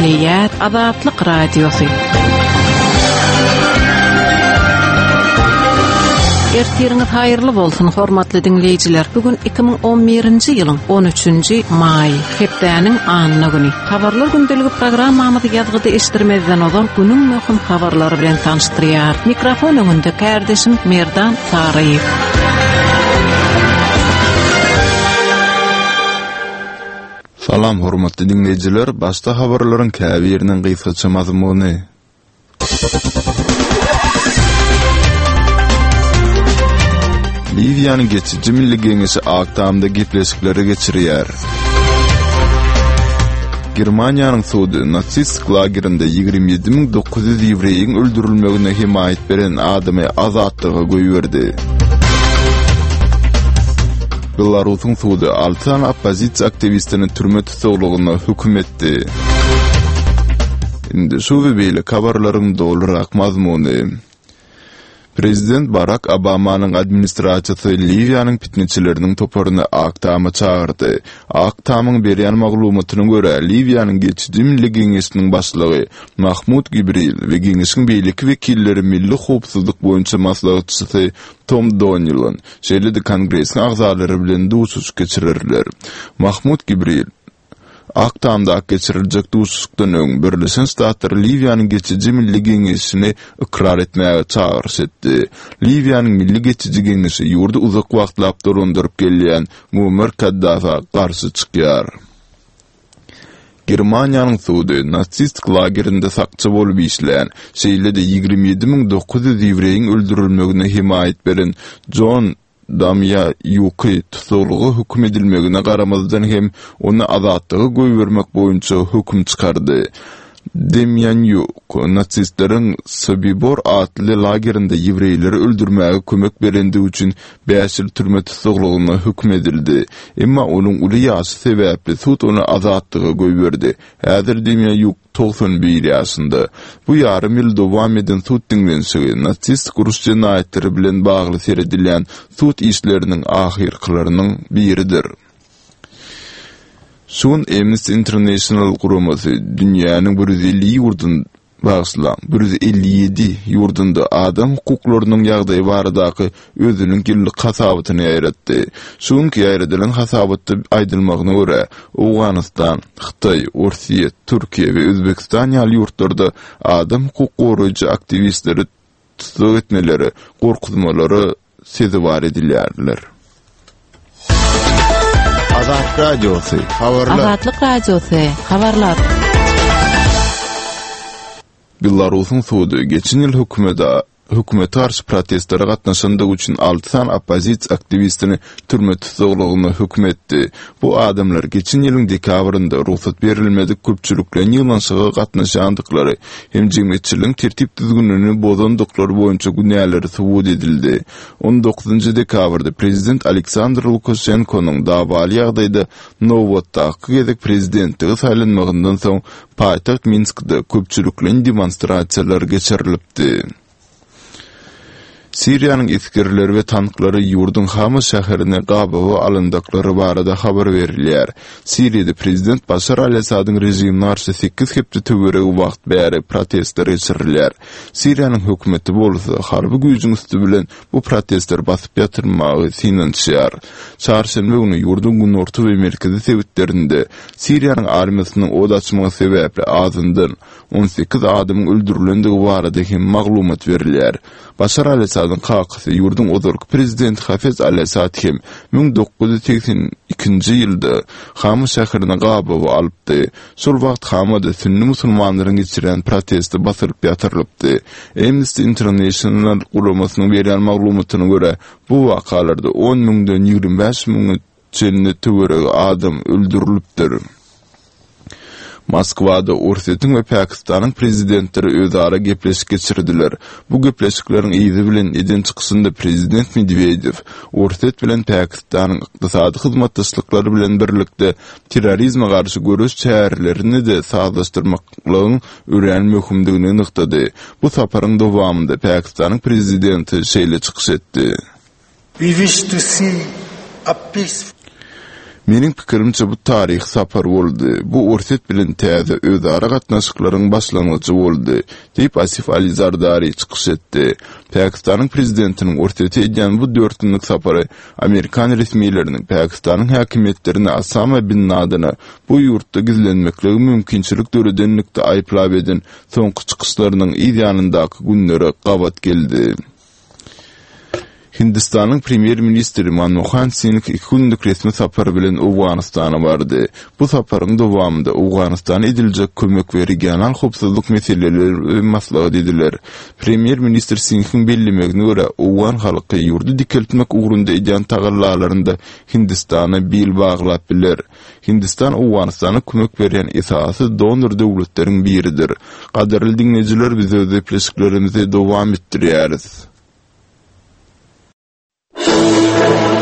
dinleýär Azatlyk Radiosu. Ertiriniz hayırlı bolsun hormatly dinleyijiler. Bugün 2011-nji ýylyň 13-nji may, hepdäniň anyny güni. Habarlar gündeligi programmamyzy ýazgyda eşdirmezden ozan günüň möhüm habarlary bilen tanıştyrýar. Mikrofon öňünde kardeşim Merdan Saraýew. Salam hormatly dinleyijiler, başda habarlaryň käbiriniň gysgaça mazmuny. Livyanyň geçici milli geňeşi aktamda gepleşikleri geçirýär. Germaniýanyň sudy natsist lagerinde 27.900 ýewreýiň öldürilmegine himayet beren adamy azatlyga goýberdi. Belarusyň sudy 6 opozisiýa aktivistini türme tutuglygyna hüküm etdi. Indi şu beýle habarlaryň dolrak mazmuny. Prezident Barack Obama'nın administrasiýasy Livyanyň pitneçileriniň toparyny aktama çağırdy. Aktamyň berýän maglumatyna görä, Livyanyň geçici milli geňeşiniň başlygy Mahmud Gibril we geňeşiň beýleki wekilleri milli howpsuzlyk boýunça maslahatçysy Tom Donnellan şeýle-de kongresiň agzalary bilen duşuş geçirirler. Mahmud Gibril aktamda geçiriljek duşuşykdan öň Birleşen Ştatlar Livyanyň geçici milli geňeşini ikrar etmäge çağırış etdi. Livyanyň milli geçici geňeşi ýurdu uzak wagtlap durunduryp gelýän Muammar Kaddafi garşy çykýar. Germaniýanyň sudy natsist lagerinde sakçy bolup işleýän şeýle-de 27.900 ýewreýiň öldürilmegine himayet beren John Damya Yuki tutuluğu hüküm edilmegine garamazdan hem onu azatlygy goýbermek boýunça hüküm çykardy. Demyanjuk natsistlerin Sobibor adly lagerinde ýewreýleri öldürmäge kömek berendi üçin 5 ýyl türme tutuglygyna hüküm edildi. Emma onuň uly ýaşy sebäpli sud onu azatlyga goýberdi. Häzir Demyanjuk 91 ýaşynda. Bu ýarym ýyl dowam eden sud diňlenşigi natsist guruş jenaýetleri bilen bagly seredilýän sud işleriniň ahyrkylarynyň biridir. Şun Amnesty International guramasy dünýäniň 150 ýurdun bagyslan 157 ýurdunda adam hukuklarynyň ýagdaýy baradaky özüniň gilli hasabatyny ýaratdy. Şunki ýaradilan hasabatda aýdylmagyna görä, Awganistan, Hytaý, Russiýa, Türkiýe we Özbekistan ýaly ýurtlarda adam hukuk goraýjy aktivistleri tutuluk etmeleri, gorkutmalary sezibar edilýärler. Azatlyk Radiosu, habarlar. Azatlyk Radiosu, habarlar. Belarusyň sudy geçen ýyl hökümete karşı protestlere gatnaşandyk üçin 6 opozisiýa aktivistini türme tutuglygyna hüküm etdi. Bu adamlar geçen ýylyň dekabrynda ruhsat berilmedik köpçüliklen ýylanşyga gatnaşandyklary hem jemgyýetçiligiň tertip düzgünlüğini bozandyklary boýunça günäleri subut edildi. 19 dekabrda prezident Aleksandr Lukashenko'nun dawaly ýagdaýda Novotdaky gezek prezidentligi saýlanmagyndan soň paýtaxt Minskde köpçüliklen demonstrasiýalar geçirilipdi. Siriýanyň iskerleri we tanklary ýurdun Hama şäherine gabawy alyndyklary barada habar berilýär. Siriýede prezident Başar al-Asadyň rejimine garşy 8 hepde töwereg wagt bäri protestler geçirilýär. Siriýanyň hökümeti bolsa harby güýjüň üstü bilen bu protestler basyp ýatyrmagy synanýar. Çarşembe güni ýurdun günorta we merkezi sebitlerinde Siriýanyň armiýasynyň od açmagy sebäpli azyndan 18 adamyň öldürilendigi barada hem maglumat berilýär. Başar al-Asadyň kakysy ýurdun ozurky prezident Hafez al-Asad hem 1982-nji ýylda Hama şäherine gabawy alypdy. Şol wagt Hamada sünni musulmanlaryň geçiren protesti basyryp ýatyrylypdy. Amnesty International guramasynyň berýän maglumatyna görä, bu wakalarda 10.000-den 25.000 çelini töwereg adam öldürilipdir. Moskwada Ursiýetiň we Pakistanyň prezidentleri özara gepleşik geçirdiler. Bu gepleşikleriň ýyzy bilen eden çykysynda prezident Medvedew Ursiýet bilen Pakistanyň ykdysady hyzmatdaşlyklary bilen birlikde terrorizme garşy görüş çärelerini de sazlaşdyrmaklaryň ören möhümdigini nyktady. Bu saparyň dowamında Pakistanyň prezidenti şeýle çykyş etdi. We wish to see a peaceful Meniň pikirimçe bu tarih sapar boldy. Bu orset bilen täze özara gatnaşyklaryň başlangyjy boldy, diýip Asif Ali Zardari çykyş etdi. Pakistanyň prezidentiniň ortete edýän bu 4 günlük sapary Amerikan resmiýetleriniň Pakistanyň häkimetlerine Osama bin Laden'i bu ýurtda gizlenmekligi mümkinçilik döredenlikde aýplap eden soňky çykyşlarynyň ýanyndaky günleri gabat geldi. Hindistanyň premier ministri Manmohan Singh 2 günlük resmi sapar bilen Awganystana bardy. Bu saparyň dowamında Awganystana ediljek kömek we regional howpsuzlyk meseleleri maslahat ediler. Premier ministr Singh'in bellemegine görä Awgan halky ýurdu dikeltmek ugrunda edýän tagallarlarynda Hindistana bil baglap biler. Hindistan Awganystana kömek berýän esasy donor döwletleriň biridir. Gaderli dinleyijiler, biz özepleşiklerimizi dowam etdirýäris.